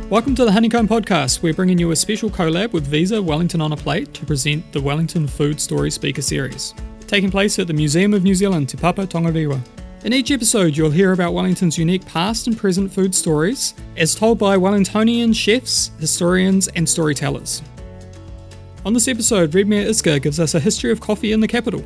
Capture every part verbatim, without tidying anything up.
Welcome to the Honeycomb Podcast. We're bringing you a special collab with Visa Wellington on a Plate to present the Wellington Food Story Speaker Series, taking place at the Museum of New Zealand, Te Papa Tongarewa. In each episode, you'll hear about Wellington's unique past and present food stories, as told by Wellingtonian chefs, historians, and storytellers. On this episode, Redmere Iska gives us a history of coffee in the capital.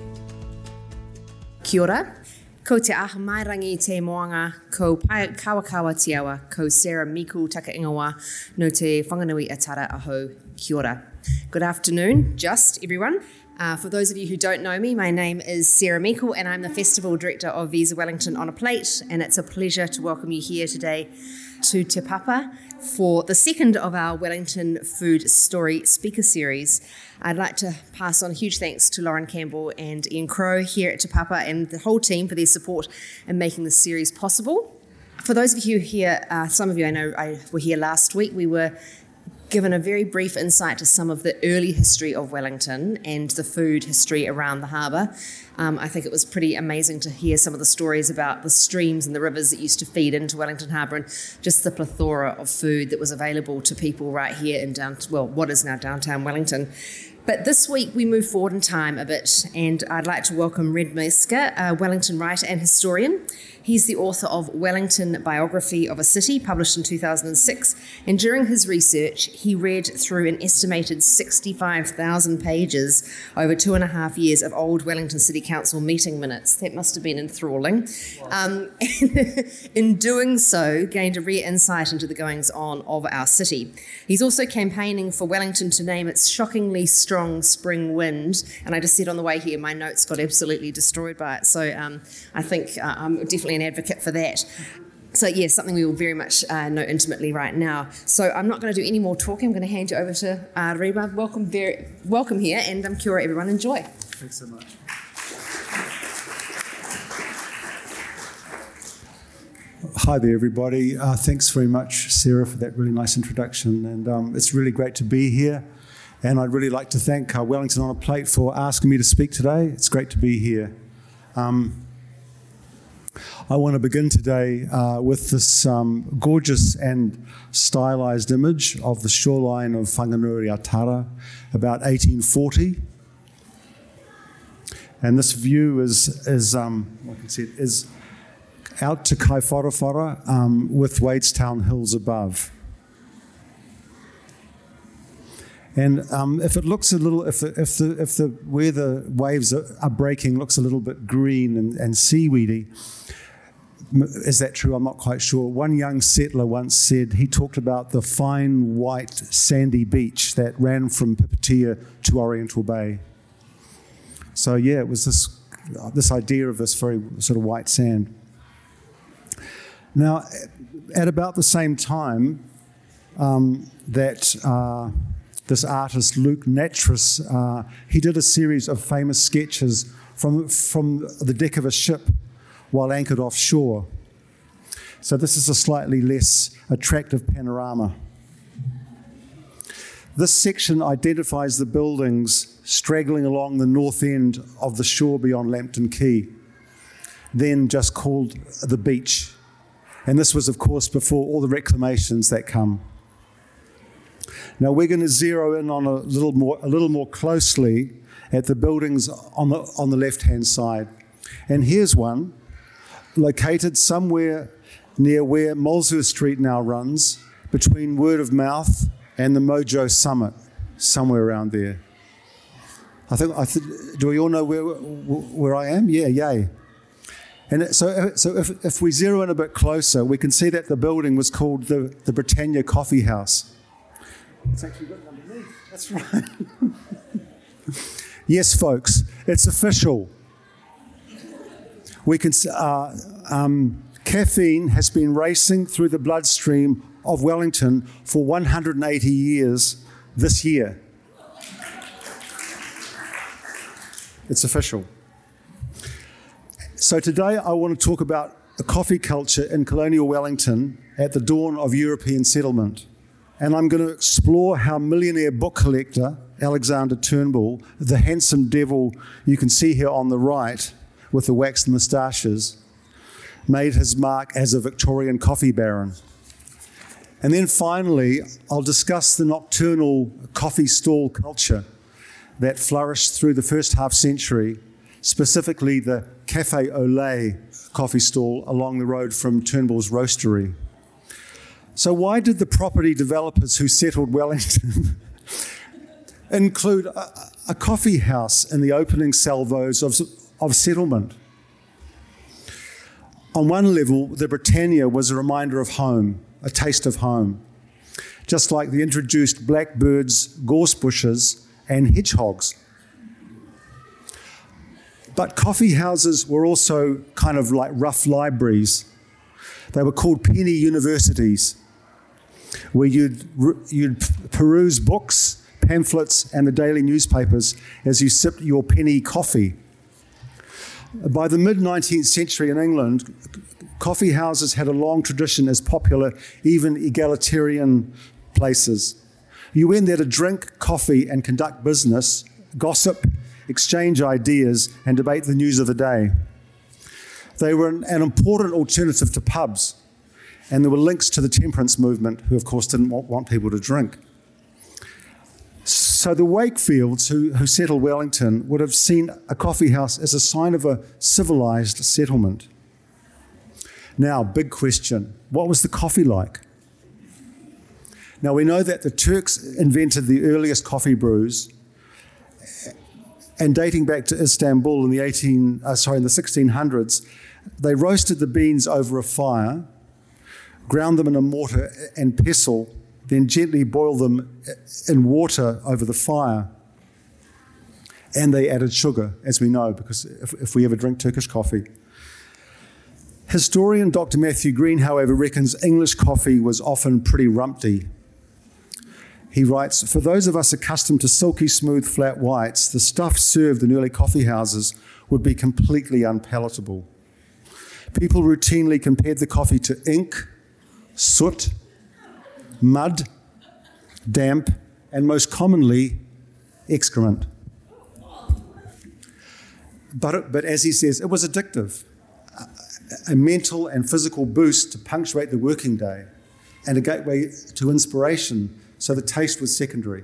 Kia ora. Ko te aha mairangi te moanga, ko pai kawakawa te awa, ko Sarah Miku Takaingawa, no te whanganui atara aho. Kia ora. Good afternoon, just everyone. Uh, for those of you who don't know me, my name is Sarah Miku and I'm the Festival Director of Visa Wellington on a Plate, and it's a pleasure to welcome you here today to Te Papa for the second of our Wellington Food Story Speaker Series. I'd like to pass on a huge thanks to Lauren Campbell and Ian Crowe here at Te Papa and the whole team for their support in making this series possible. For those of you here, uh, some of you I know I were here last week, we were given a very brief insight to some of the early history of Wellington and the food history around the harbour. Um, I think it was pretty amazing to hear some of the stories about the streams and the rivers that used to feed into Wellington Harbour and just the plethora of food that was available to people right here in down, well, what is now downtown Wellington. But this week we move forward in time a bit, and I'd like to welcome Redmere Iska, a Wellington writer and historian. He's the author of Wellington Biography of a City, published in two thousand six, and during his research he read through an estimated sixty-five thousand pages over two and a half years of old Wellington City Council meeting minutes. That must have been enthralling. Um, in doing so, gained a rare insight into the goings-on of our city. He's also campaigning for Wellington to name its shockingly strong spring wind, and I just said on the way here my notes got absolutely destroyed by it, so um, I think uh, I'm definitely an advocate for that. So yes, yeah, something we will very much uh, know intimately right now. So I'm not going to do any more talking. I'm going to hand you over to uh, Reba. Welcome, very welcome here, and um, kia ora everyone. Enjoy. Thanks so much. Hi there, everybody. Uh, thanks very much, Sarah, for that really nice introduction, and um, it's really great to be here. And I'd really like to thank uh, Wellington on a Plate for asking me to speak today. It's great to be here. Um, I want to begin today uh, with this um, gorgeous and stylized image of the shoreline of Whanganui Atara, about eighteen forty. And this view is, is um, like I said, is out to Kaiwharawhara um, with Wadestown Hills above. And um, if it looks a little, if the, if the, if the where the waves are, are breaking looks a little bit green and, and seaweedy, is that true? I'm not quite sure. One young settler once said he talked about the fine white sandy beach that ran from Pipitea to Oriental Bay. So yeah, it was this this idea of this very sort of white sand. Now, at about the same time um, that uh, this artist, Luke Nattrass, uh, he did a series of famous sketches from, from the deck of a ship while anchored offshore. So this is a slightly less attractive panorama. This section identifies the buildings straggling along the north end of the shore beyond Lambton Quay, then just called the beach. And this was, of course, before all the reclamations that come. Now we're going to zero in on a little more, a little more closely at the buildings on the on the left-hand side. And here's one, located somewhere near where Molesworth Street now runs, between Word of Mouth and the Mojo Summit, somewhere around there. I think. I th- do we all know where where I am? Yeah, yay. And so, so if, if we zero in a bit closer, we can see that the building was called the, the Britannia Coffee House. It's actually written underneath. That's right. Yes, folks, it's official. We can. Uh, um, caffeine has been racing through the bloodstream of Wellington for one hundred eighty years this year. It's official. So today I want to talk about the coffee culture in colonial Wellington at the dawn of European settlement. And I'm going to explore how millionaire book collector Alexander Turnbull, the handsome devil you can see here on the right with the waxed moustaches, made his mark as a Victorian coffee baron. And then finally, I'll discuss the nocturnal coffee stall culture that flourished through the first half century, specifically the Café au Lait coffee stall along the road from Turnbull's Roastery. So why did the property developers who settled Wellington include a, a coffee house in the opening salvos of, of settlement? On one level, the Britannia was a reminder of home, a taste of home, just like the introduced blackbirds, gorse bushes, and hedgehogs. But coffee houses were also kind of like rough libraries. They were called penny universities, where you'd, you'd peruse books, pamphlets, and the daily newspapers as you sipped your penny coffee. By the mid-nineteenth century in England, coffee houses had a long tradition as popular, even egalitarian places. You went there to drink coffee and conduct business, gossip, exchange ideas, and debate the news of the day. They were an, an important alternative to pubs, and there were links to the temperance movement, who of course didn't want, want people to drink. So the Wakefields, who, who settled Wellington, would have seen a coffee house as a sign of a civilised settlement. Now, big question, what was the coffee like? Now, we know that the Turks invented the earliest coffee brews, and dating back to Istanbul in the eighteen, uh, sorry, in the sixteen hundreds, they roasted the beans over a fire, ground them in a mortar and pestle, then gently boiled them in water over the fire. And they added sugar, as we know, because if, if we ever drink Turkish coffee. Historian Doctor Matthew Green, however, reckons English coffee was often pretty rumpty. He writes, for those of us accustomed to silky smooth flat whites, the stuff served in early coffee houses would be completely unpalatable. People routinely compared the coffee to ink, soot, mud, damp, and most commonly, excrement. But, but as he says, it was addictive, a, a mental and physical boost to punctuate the working day, and a gateway to inspiration, so the taste was secondary.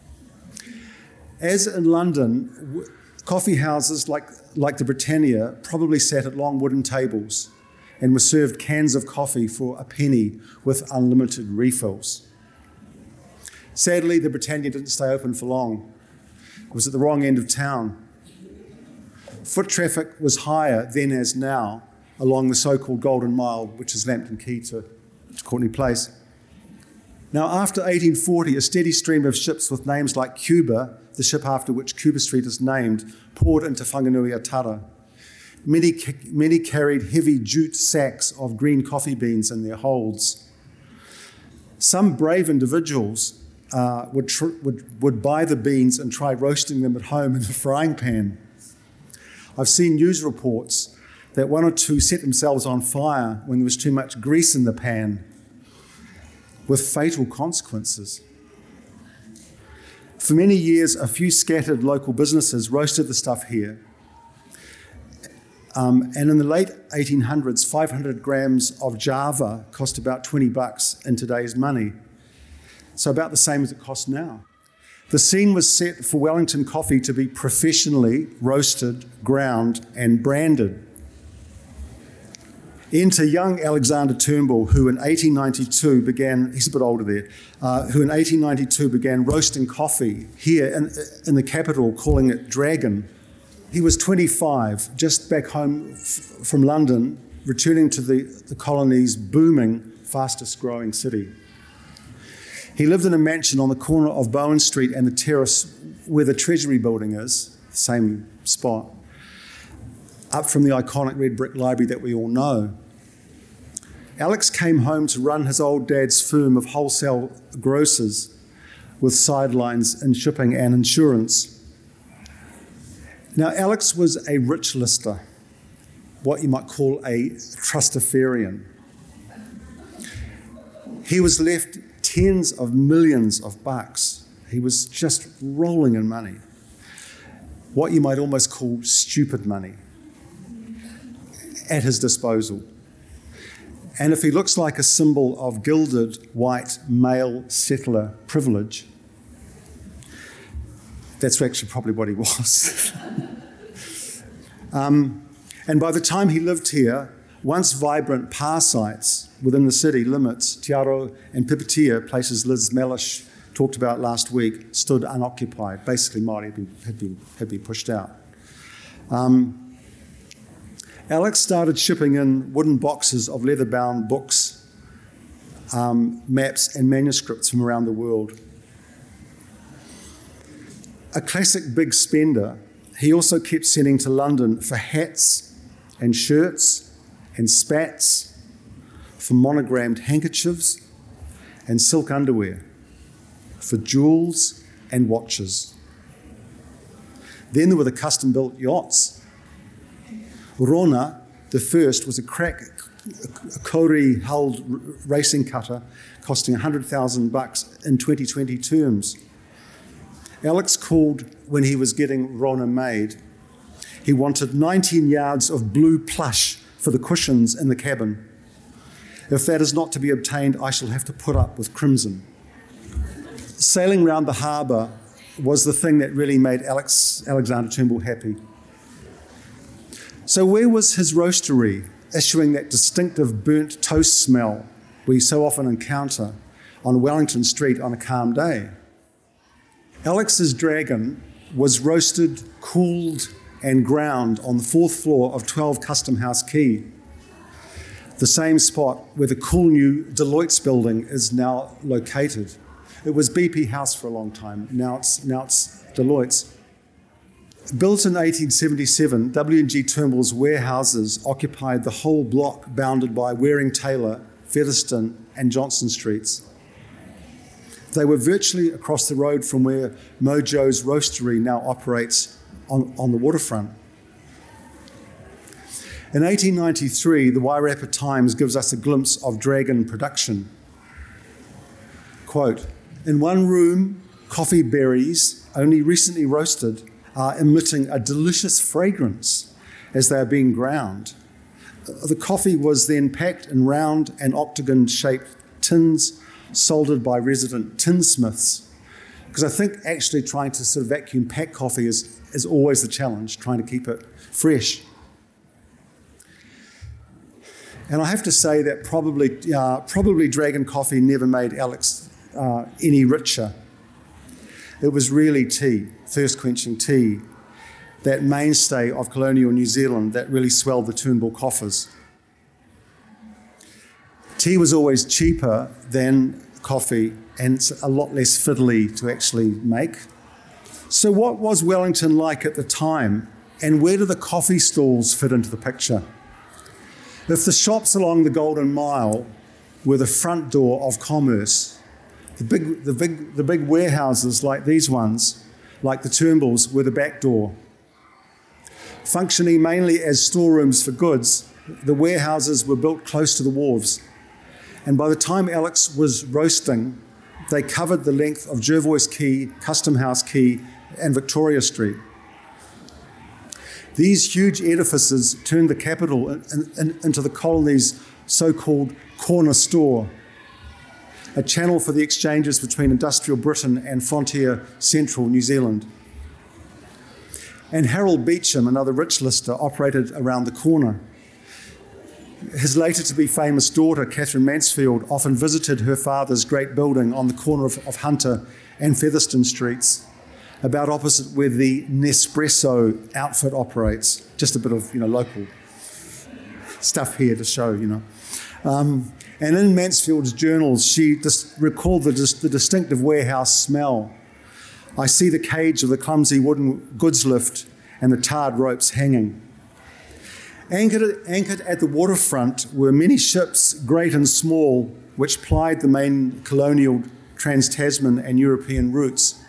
As in London, coffee houses like, like the Britannia probably sat at long wooden tables and were served cans of coffee for a penny with unlimited refills. Sadly, the Britannia didn't stay open for long. It was at the wrong end of town. Foot traffic was higher then as now along the so-called Golden Mile, which is Lambton Quay to, to Courtenay Place. Now, after eighteen forty, a steady stream of ships with names like Cuba, the ship after which Cuba Street is named, poured into Whanganui-a-Tara. Many, many carried heavy jute sacks of green coffee beans in their holds. Some brave individuals uh, would, tr- would, would buy the beans and try roasting them at home in a frying pan. I've seen news reports that one or two set themselves on fire when there was too much grease in the pan, with fatal consequences. For many years, a few scattered local businesses roasted the stuff here. Um, and in the late eighteen hundreds, five hundred grams of Java cost about twenty bucks in today's money. So about the same as it costs now. The scene was set for Wellington coffee to be professionally roasted, ground, and branded. Enter young Alexander Turnbull, who in eighteen ninety-two began, he's a bit older there, uh, who in eighteen ninety-two began roasting coffee here in, in the capital, calling it Dragon. He was twenty-five, just back home f- from London, returning to the, the colony's booming, fastest growing city. He lived in a mansion on the corner of Bowen Street and the terrace where the Treasury building is, same spot, up from the iconic red brick library that we all know. Alex came home to run his old dad's firm of wholesale grocers with sidelines in shipping and insurance. Now, Alex was a rich lister, what you might call a trustafarian. He was left tens of millions of bucks. He was just rolling in money, what you might almost call stupid money, at his disposal. And if he looks like a symbol of gilded white male settler privilege, that's actually probably what he was. um, and by the time he lived here, once vibrant pa sites within the city limits, Te Aro and Pipitea, places Liz Mellish talked about last week, stood unoccupied. Basically, Māori had been, had been, had been pushed out. Um, Alex started shipping in wooden boxes of leather-bound books, um, maps and manuscripts from around the world. A classic big spender, he also kept sending to London for hats and shirts and spats, for monogrammed handkerchiefs and silk underwear, for jewels and watches. Then there were the custom-built yachts. Rona, the first, was a crack a kauri-hulled racing cutter costing one hundred thousand bucks in twenty twenty terms. Alex called when he was getting Rona made. He wanted nineteen yards of blue plush for the cushions in the cabin. If that is not to be obtained, I shall have to put up with crimson. Sailing round the harbour was the thing that really made Alex, Alexander Turnbull happy. So where was his roastery, issuing that distinctive burnt toast smell we so often encounter on Wellington Street on a calm day? Alex's Dragon was roasted, cooled and ground on the fourth floor of twelve Custom House Quay, the same spot where the cool new Deloitte's building is now located. It was B P House for a long time, now it's, now it's Deloitte's. Built in eighteen seventy-seven, W and G Turnbull's warehouses occupied the whole block bounded by Waring Taylor, Featherston and Johnson Streets. They were virtually across the road from where Mojo's Roastery now operates on, on the waterfront. In eighteen ninety-three, the Wairarapa Times gives us a glimpse of Dragon production. Quote, "In one room, coffee berries, only recently roasted, are emitting a delicious fragrance as they are being ground. The coffee was then packed in round and octagon-shaped tins, soldered by resident tinsmiths." Because I think actually trying to sort of vacuum pack coffee is, is always the challenge, trying to keep it fresh. And I have to say that probably, uh, probably Dragon coffee never made Alex uh, any richer. It was really tea, thirst-quenching tea, that mainstay of colonial New Zealand that really swelled the Turnbull coffers. Tea was always cheaper than coffee and it's a lot less fiddly to actually make. So what was Wellington like at the time, and where do the coffee stalls fit into the picture? If the shops along the Golden Mile were the front door of commerce, the big, the big, the big warehouses like these ones, like the Turnbulls, were the back door. Functioning mainly as storerooms for goods, the warehouses were built close to the wharves. And by the time Alex was roasting, they covered the length of Jervois Quay, Custom House Quay, and Victoria Street. These huge edifices turned the capital in, in, into the colony's so-called corner store, a channel for the exchanges between industrial Britain and frontier central New Zealand. And Harold Beecham, another rich lister, operated around the corner. His later-to-be famous daughter, Catherine Mansfield, often visited her father's great building on the corner of, of Hunter and Featherston Streets, about opposite where the Nespresso outfit operates. Just a bit of, you know, local stuff here to show, you know. Um, and in Mansfield's journals, she just recalled the, the distinctive warehouse smell. "I see the cage of the clumsy wooden goods lift and the tarred ropes hanging." Anchored, anchored at the waterfront were many ships, great and small, which plied the main colonial trans-Tasman and European routes.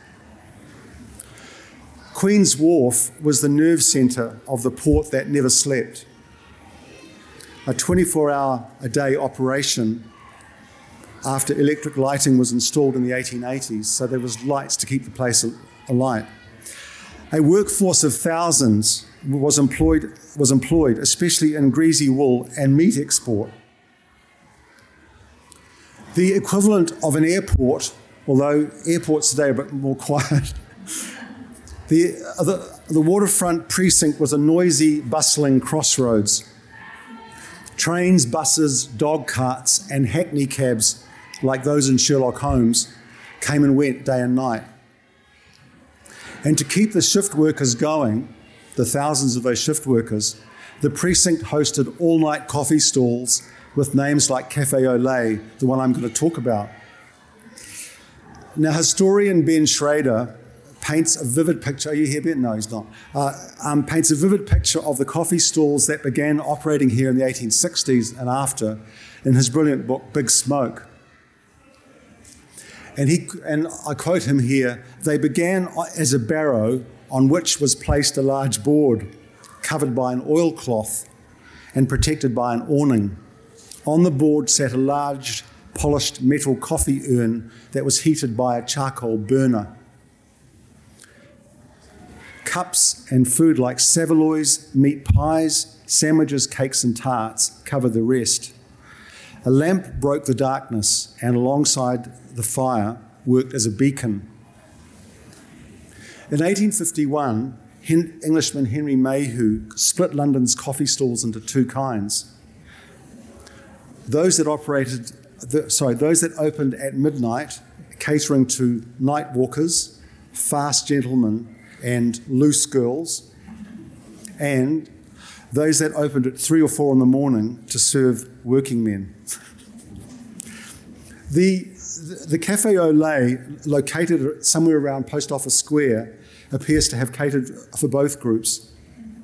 Queen's Wharf was the nerve centre of the port that never slept. A twenty-four hour a day operation after electric lighting was installed in the eighteen eighties, so there was lights to keep the place alight. A workforce of thousands was employed, was employed, especially in greasy wool and meat export. The equivalent of an airport, although airports today are a bit more quiet, the, the, the waterfront precinct was a noisy, bustling crossroads. Trains, buses, dog carts, and hackney cabs, like those in Sherlock Holmes, came and went day and night. And to keep the shift workers going, the thousands of those shift workers, the precinct hosted all-night coffee stalls with names like Cafe au Lait, the one I'm going to talk about. Now, historian Ben Schrader paints a vivid picture. Are you here, Ben? No, he's not. Uh, um, paints a vivid picture of the coffee stalls that began operating here in the eighteen sixties and after in his brilliant book, Big Smoke. And, he, and I quote him here, "They began as a barrow on which was placed a large board covered by an oilcloth and protected by an awning. On the board sat a large polished metal coffee urn that was heated by a charcoal burner. Cups and food like saveloys, meat pies, sandwiches, cakes and tarts covered the rest. A lamp broke the darkness and alongside the fire worked as a beacon." In eighteen fifty-one, Hen- Englishman Henry Mayhew split London's coffee stalls into two kinds. Those that operated, the, sorry, those that opened at midnight, catering to night walkers, fast gentlemen, and loose girls, and those that opened at three or four in the morning to serve working men. The, the Cafe au Lait, located somewhere around Post Office Square, appears to have catered for both groups.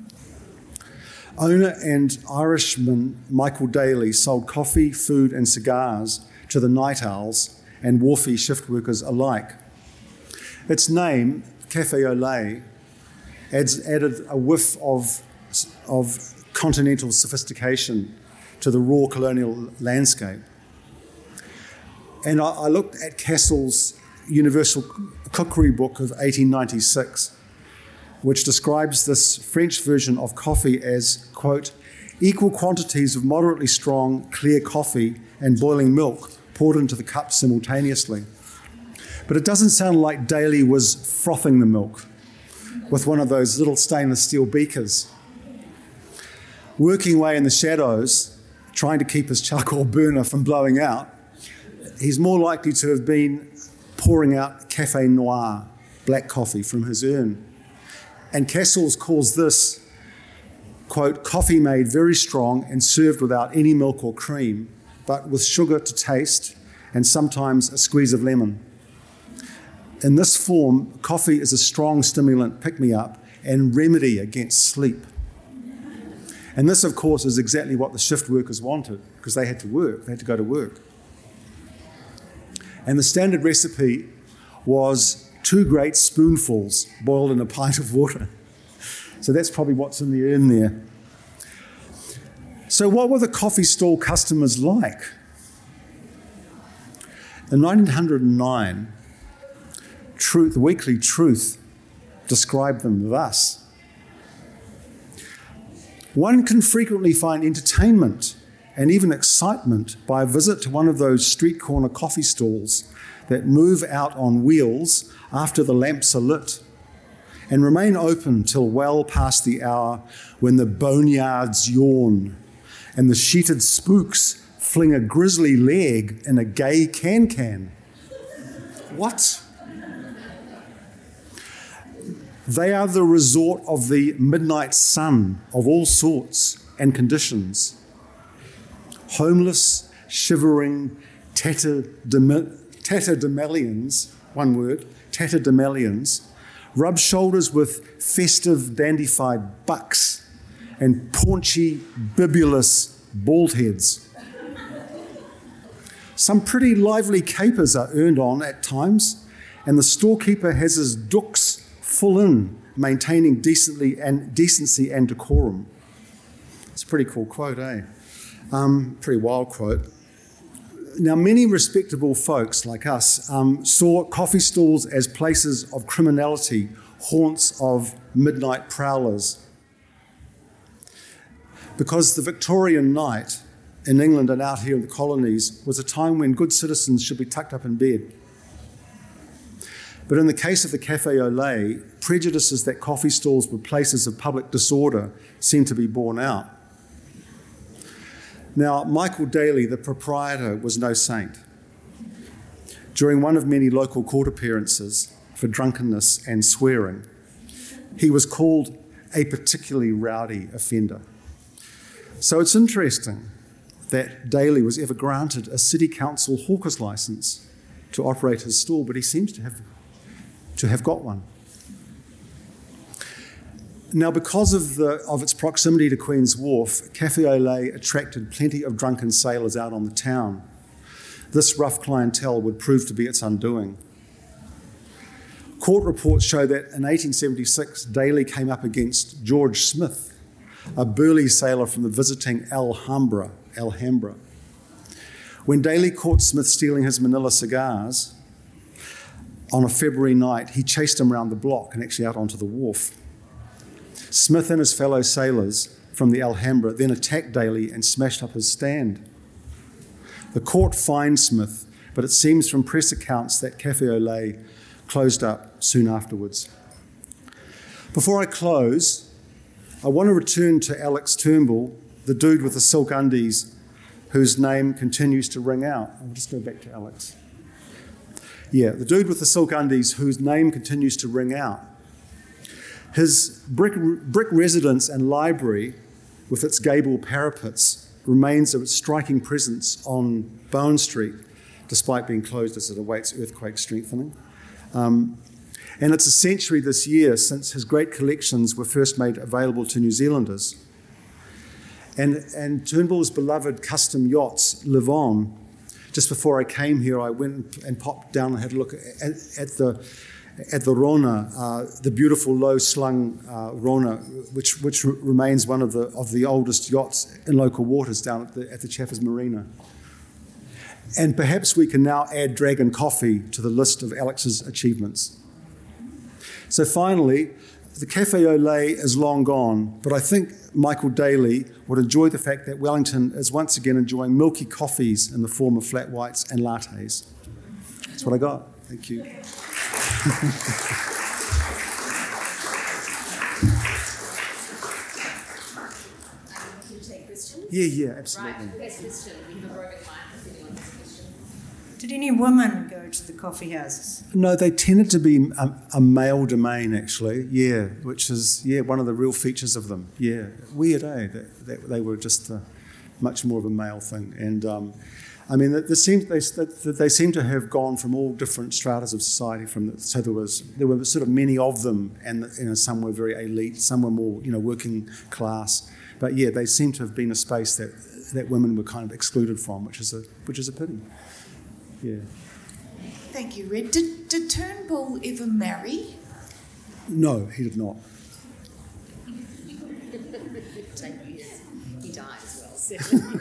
Owner and Irishman Michael Daly sold coffee, food and cigars to the night owls and wharfie shift workers alike. Its name, Cafe au Lait, adds, added a whiff of, of continental sophistication to the raw colonial landscape. And I, I looked at Cassell's Universal Cookery Book of eighteen ninety-six, which describes this French version of coffee as, quote, equal quantities of moderately strong, clear coffee and boiling milk poured into the cup simultaneously. But it doesn't sound like Daly was frothing the milk with one of those little stainless steel beakers. Working away in the shadows, trying to keep his charcoal burner from blowing out, he's more likely to have been pouring out Café Noir, black coffee, from his urn. And Cassell's calls this, quote, coffee made very strong and served without any milk or cream, but with sugar to taste and sometimes a squeeze of lemon. In this form, coffee is a strong stimulant pick-me-up and remedy against sleep. And this, of course, is exactly what the shift workers wanted, because they had to work, they had to go to work. And the standard recipe was two great spoonfuls boiled in a pint of water. So that's probably what's in the urn there. So what were the coffee stall customers like? In nineteen oh nine, Truth, the Weekly Truth described them thus. One can frequently find entertainment and even excitement by a visit to one of those street corner coffee stalls that move out on wheels after the lamps are lit and remain open till well past the hour when the boneyards yawn and the sheeted spooks fling a grisly leg in a gay can-can. What? They are the resort of the midnight sun of all sorts and conditions. Homeless, shivering tatterdemalions, one word, tatterdemalions, rub shoulders with festive, dandified bucks and paunchy, bibulous bald heads. Some pretty lively capers are earned on at times, and the storekeeper has his dooks full in, maintaining decently and decency and decorum. It's a pretty cool quote, eh? Um, pretty wild quote. Now, many respectable folks like us um, saw coffee stalls as places of criminality, haunts of midnight prowlers. Because the Victorian night in England and out here in the colonies was a time when good citizens should be tucked up in bed. But in the case of the Café au Lait, prejudices that coffee stalls were places of public disorder seem to be borne out. Now, Michael Daly, the proprietor, was no saint. During one of many local court appearances for drunkenness and swearing, he was called a particularly rowdy offender. So it's interesting that Daly was ever granted a city council hawker's licence to operate his stall, but he seems to have to have got one. Now, because of, the, of its proximity to Queen's Wharf, Café au Lait attracted plenty of drunken sailors out on the town. This rough clientele would prove to be its undoing. Court reports show that in eighteen seventy-six, Daly came up against George Smith, a burly sailor from the visiting Alhambra. Alhambra. When Daly caught Smith stealing his Manila cigars, on a February night, he chased him around the block and actually out onto the wharf. Smith and his fellow sailors from the Alhambra then attacked Daly and smashed up his stand. The court fined Smith, but it seems from press accounts that Café au Lait closed up soon afterwards. Before I close, I want to return to Alex Turnbull, the dude with the silk undies, whose name continues to ring out. I'll just go back to Alex. Yeah, the dude with the silk undies whose name continues to ring out. His brick, brick residence and library, with its gable parapets, remains of its striking presence on Bowen Street, despite being closed as it awaits earthquake strengthening. Um, and it's a century this year since his great collections were first made available to New Zealanders. And, and Turnbull's beloved custom yachts live on. Just before I came here, I went and popped down and had a look at, at the at the Rona, uh, the beautiful low-slung uh, Rona, which which r- remains one of the of the oldest yachts in local waters down at the at the Chaffers Marina. And perhaps we can now add Dragon Coffee to the list of Alex's achievements. So finally, the Café au Lait is long gone, but I think Michael Daly would enjoy the fact that Wellington is once again enjoying milky coffees in the form of flat whites and lattes. That's what I got. Thank you. Yeah, yeah, absolutely. Did any women go to the coffee houses? No, they tended to be a, a male domain, actually, yeah, which is, yeah, one of the real features of them, yeah. Weird, eh, that, that they were just a, much more of a male thing. And, um, I mean, they, seem, they, they seem to have gone from all different stratas of society. From the, so there was there were sort of many of them, and you know, some were very elite, some were more, you know, working class. But yeah, they seem to have been a space that, that women were kind of excluded from, which is a which is a pity. Yeah. Thank you, Red. Did, did Turnbull ever marry? No, he did not. He died as well.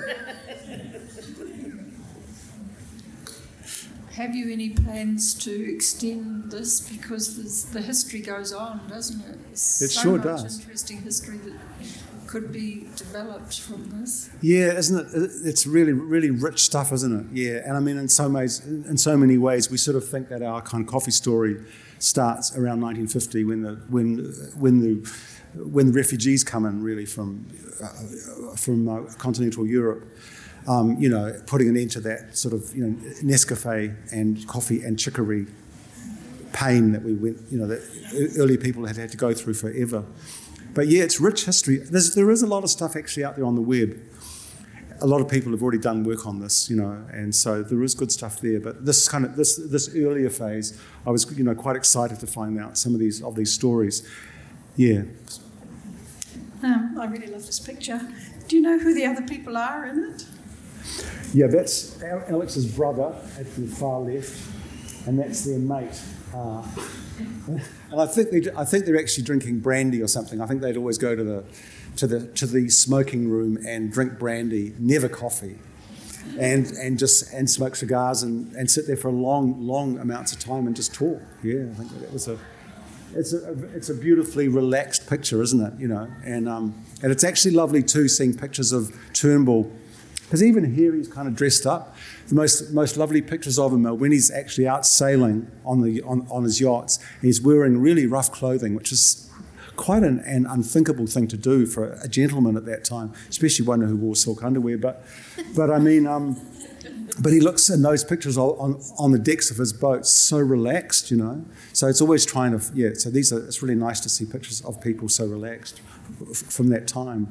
Have you any plans to extend this? Because this, the history goes on, doesn't it? It's it so sure much does. Interesting history that could be developed from this. Yeah, isn't it? It's really, really rich stuff, isn't it? Yeah, and I mean, in some ways, in so many ways, we sort of think that our kind of coffee story starts around nineteen fifty when the when when the when the refugees come in, really from uh, from uh, continental Europe. Um, you know, putting an end to that sort of, you know, Nescafe and coffee and chicory pain that we went, you know, that early people had had to go through forever. But yeah, it's rich history. There's, there is a lot of stuff actually out there on the web. A lot of people have already done work on this, you know, and so there is good stuff there. But this kind of this this earlier phase, I was, you know, quite excited to find out some of these of these stories. Yeah. Um, I really love this picture. Do you know who the other people are in it? Yeah, that's Alex's brother at the far left, and that's their mate. Uh, and I think they, I think they're actually drinking brandy or something. I think they'd always go to the to the to the smoking room and drink brandy, never coffee, and and just and smoke cigars and, and sit there for long long amounts of time and just talk. Yeah, I think that was a it's a it's a beautifully relaxed picture, isn't it? You know, and um and it's actually lovely too seeing pictures of Turnbull Because even here he's kind of dressed up. The most most lovely pictures of him are when he's actually out sailing on the on, on his yachts. He's wearing really rough clothing, which is quite an, an unthinkable thing to do for a, a gentleman at that time, especially one who wore silk underwear. But but I mean, um, but he looks in those pictures on on the decks of his boat so relaxed, you know. So it's always trying to yeah. So these are it's really nice to see pictures of people so relaxed f- from that time.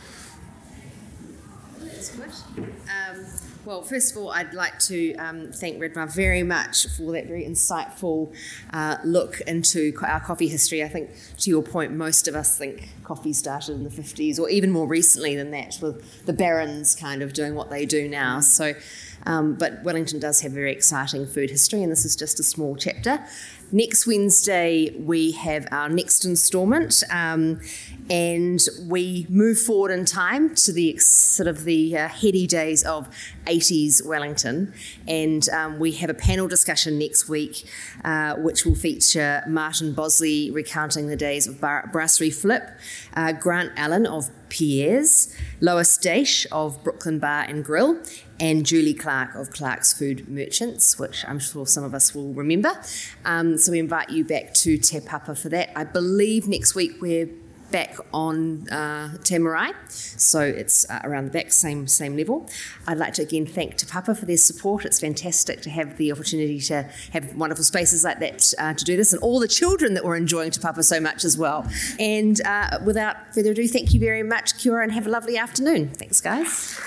Um, well, first of all, I'd like to um, thank Redmar very much for that very insightful uh, look into our coffee history. I think, to your point, most of us think coffee started in the fifties, or even more recently than that, with the barons kind of doing what they do now. So, um, but Wellington does have very exciting food history, and this is just a small chapter. Next Wednesday, we have our next instalment, um, and we move forward in time to the sort of the uh, heady days of eighties Wellington, and um, we have a panel discussion next week, uh, which will feature Martin Bosley recounting the days of Bar- Brasserie Flip, uh, Grant Allen of Pierre's, Lois Dash of Brooklyn Bar and Grill, and Julie Clark of Clark's Food Merchants, which I'm sure some of us will remember. Um, so we invite you back to Te Papa for that. I believe next week we're back on uh, Te Marae, so it's uh, around the back, same same level. I'd like to again thank Te Papa for their support. It's fantastic to have the opportunity to have wonderful spaces like that uh, to do this, and all the children that were enjoying Te Papa so much as well. And uh, without further ado, thank you very much, Kia ora, and have a lovely afternoon. Thanks, guys.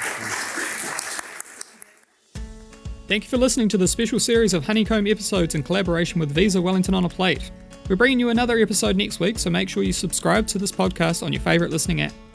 Thank you for listening to the special series of Honeycomb episodes in collaboration with Visa Wellington on a Plate. We're bringing you another episode next week, so make sure you subscribe to this podcast on your favourite listening app.